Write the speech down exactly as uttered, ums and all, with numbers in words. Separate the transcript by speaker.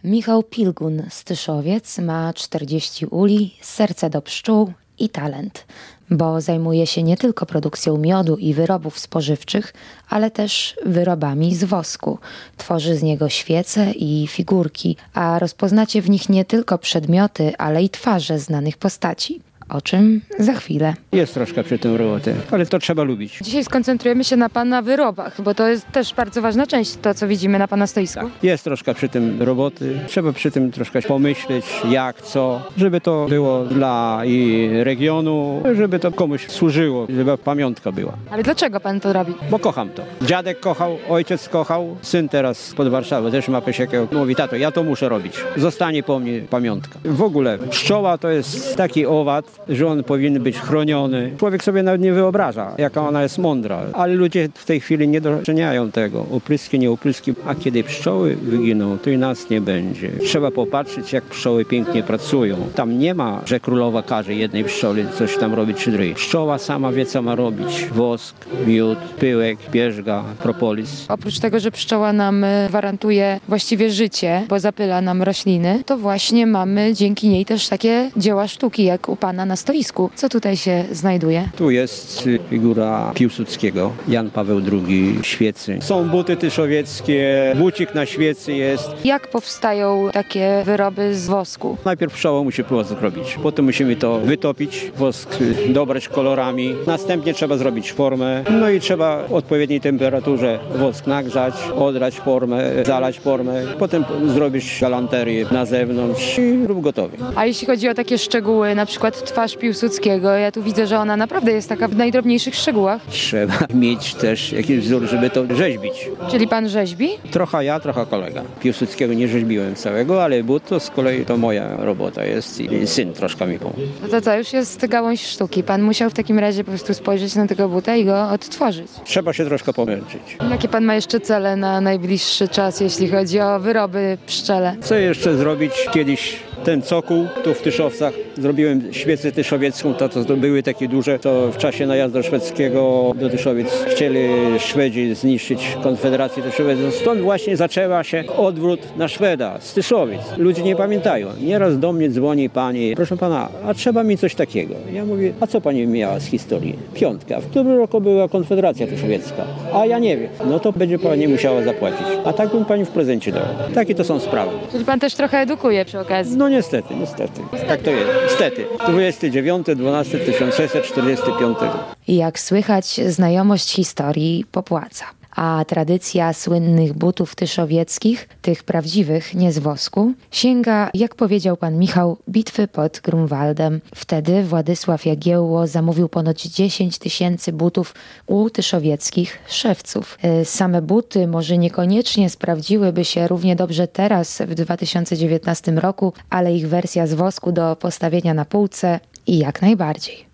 Speaker 1: Michał Pilgun z Tyszowiec ma czterdzieści uli, serce do pszczół i talent, bo zajmuje się nie tylko produkcją miodu i wyrobów spożywczych, ale też wyrobami z wosku. Tworzy z niego świece i figurki, a rozpoznacie w nich nie tylko przedmioty, ale i twarze znanych postaci. O czym za chwilę.
Speaker 2: Jest troszkę przy tym roboty, ale to trzeba lubić.
Speaker 1: Dzisiaj skoncentrujemy się na Pana wyrobach, bo to jest też bardzo ważna część, to co widzimy na Pana stoisku.
Speaker 2: Tak. Jest troszkę przy tym roboty. Trzeba przy tym troszkę pomyśleć, jak, co, żeby to było dla i regionu, żeby to komuś służyło, żeby pamiątka była.
Speaker 1: Ale dlaczego Pan to robi?
Speaker 2: Bo kocham to. Dziadek kochał, ojciec kochał, syn teraz pod Warszawą też ma pesiekę. Mówi, tato, ja to muszę robić. Zostanie po mnie pamiątka. W ogóle pszczoła to jest taki owad, że on powinien być chroniony. Człowiek sobie nawet nie wyobraża, jaka ona jest mądra. Ale ludzie w tej chwili nie doceniają tego. Opryski, nie opryski. A kiedy pszczoły wyginą, to i nas nie będzie. Trzeba popatrzeć, jak pszczoły pięknie pracują. Tam nie ma, że królowa każe jednej pszczoli coś tam robić czy drugiej. Pszczoła sama wie, co ma robić. Wosk, miód, pyłek, pierzga, propolis.
Speaker 1: Oprócz tego, że pszczoła nam gwarantuje właściwie życie, bo zapyla nam rośliny, to właśnie mamy dzięki niej też takie dzieła sztuki, jak u Pana na stoisku. Co tutaj się znajduje?
Speaker 2: Tu jest figura Piłsudskiego, Jan Paweł drugi, świecy. Są buty tyszowieckie, bucik na świecy jest.
Speaker 1: Jak powstają takie wyroby z wosku?
Speaker 2: Najpierw pszczoła musi wosk zrobić, potem musimy to wytopić, wosk dobrać kolorami, następnie trzeba zrobić formę, no i trzeba w odpowiedniej temperaturze wosk nagrzać, odrać formę, zalać formę, potem zrobić galanterię na zewnątrz i rób gotowy.
Speaker 1: A jeśli chodzi o takie szczegóły, na przykład twarz Piłsudskiego, ja tu widzę, że ona naprawdę jest taka w najdrobniejszych szczegółach.
Speaker 2: Trzeba mieć też jakiś wzór, żeby to rzeźbić.
Speaker 1: Czyli Pan rzeźbi?
Speaker 2: Trochę ja, trochę kolega. Piłsudskiego nie rzeźbiłem całego, ale but to z kolei to moja robota jest i syn troszkę mi pomógł.
Speaker 1: No to co, już jest gałąź sztuki. Pan musiał w takim razie po prostu spojrzeć na tego buta i go odtworzyć.
Speaker 2: Trzeba się troszkę pomęczyć.
Speaker 1: Jakie Pan ma jeszcze cele na najbliższy czas, jeśli chodzi o wyroby pszczele?
Speaker 2: Chcę jeszcze zrobić kiedyś ten cokół tu w Tyszowcach. Zrobiłem świecę tyszowiecką, to, to, to były takie duże, to w czasie najazdu szwedzkiego do Tyszowiec chcieli Szwedzi zniszczyć Konfederację Tyszowiecką. Stąd właśnie zaczęła się odwrót na Szweda z Tyszowiec. Ludzie nie pamiętają. Nieraz do mnie dzwoni pani, proszę pana, a trzeba mi coś takiego. Ja mówię, a co pani miała z historii? Piątka. W którym roku była Konfederacja Tyszowiecka? A ja nie wiem. No to będzie pani musiała zapłacić. A tak bym pani w prezencie dał. Takie to są sprawy.
Speaker 1: Czyli Pan też trochę edukuje przy okazji.
Speaker 2: No niestety, niestety. Tak to jest. Niestety. dwudziestego dziewiątego dwunastego tysiąc sześćset czterdziestego piątego.
Speaker 1: I jak słychać, znajomość historii popłaca. A tradycja słynnych butów tyszowieckich, tych prawdziwych, nie z wosku, sięga, jak powiedział pan Michał, bitwy pod Grunwaldem. Wtedy Władysław Jagiełło zamówił ponoć dziesięć tysięcy butów u tyszowieckich szewców. Same buty może niekoniecznie sprawdziłyby się równie dobrze teraz, w dwa tysiące dziewiętnastym roku, ale ich wersja z wosku do postawienia na półce i jak najbardziej.